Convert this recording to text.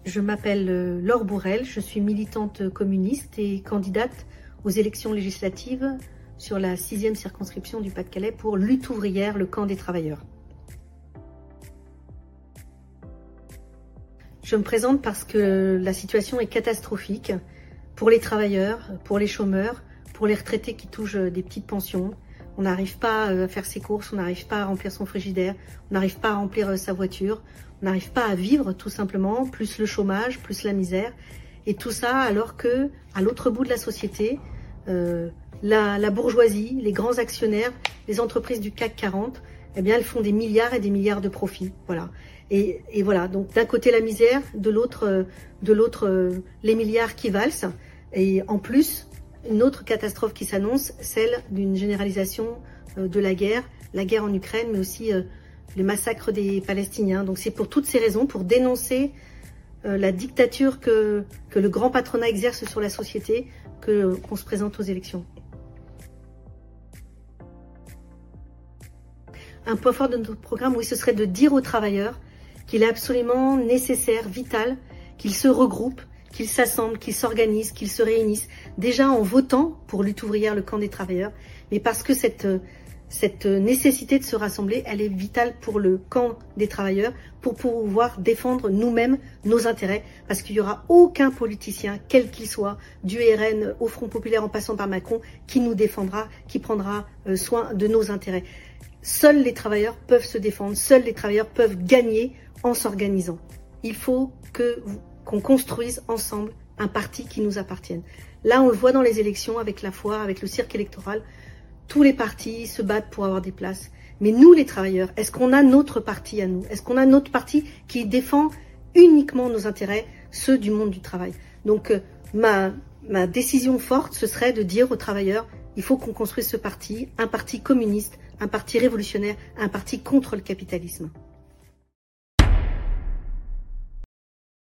Je m'appelle Laure Bourrel, je suis militante communiste et candidate aux élections législatives sur la 6e circonscription du Pas-de-Calais pour Lutte ouvrière, le camp des travailleurs. Je me présente parce que la situation est catastrophique pour les travailleurs, pour les chômeurs, pour les retraités qui touchent des petites pensions. On n'arrive pas à faire ses courses, on n'arrive pas à remplir son frigidaire, on n'arrive pas à remplir sa voiture, on n'arrive pas à vivre tout simplement, plus le chômage, plus la misère. Et tout ça alors que, à l'autre bout de la société, la bourgeoisie, les grands actionnaires, les entreprises du CAC 40, eh bien, elles font des milliards et des milliards de profits. Voilà. Et voilà, donc d'un côté la misère, de l'autre les milliards qui valsent. Et en plus, une autre catastrophe qui s'annonce, celle d'une généralisation de la guerre en Ukraine, mais aussi les massacres des Palestiniens. Donc c'est pour toutes ces raisons, pour dénoncer la dictature que le grand patronat exerce sur la société, qu'on se présente aux élections. Un point fort de notre programme, oui, ce serait de dire aux travailleurs qu'il est absolument nécessaire, vital, qu'ils se regroupent, qu'ils s'assemblent, qu'ils s'organisent, qu'ils se réunissent, déjà en votant pour Lutte ouvrière, le camp des travailleurs, mais parce que cette nécessité de se rassembler, elle est vitale pour le camp des travailleurs, pour pouvoir défendre nous-mêmes nos intérêts, parce qu'il n'y aura aucun politicien, quel qu'il soit, du RN au Front Populaire en passant par Macron, qui nous défendra, qui prendra soin de nos intérêts. Seuls les travailleurs peuvent se défendre, seuls les travailleurs peuvent gagner en s'organisant. Il faut qu'on construise ensemble un parti qui nous appartienne. Là, on le voit dans les élections, avec la foire, avec le cirque électoral. Tous les partis se battent pour avoir des places. Mais nous, les travailleurs, est-ce qu'on a notre parti à nous? Est-ce qu'on a notre parti qui défend uniquement nos intérêts, ceux du monde du travail? Donc, ma décision forte, ce serait de dire aux travailleurs, il faut qu'on construise ce parti, un parti communiste, un parti révolutionnaire, un parti contre le capitalisme.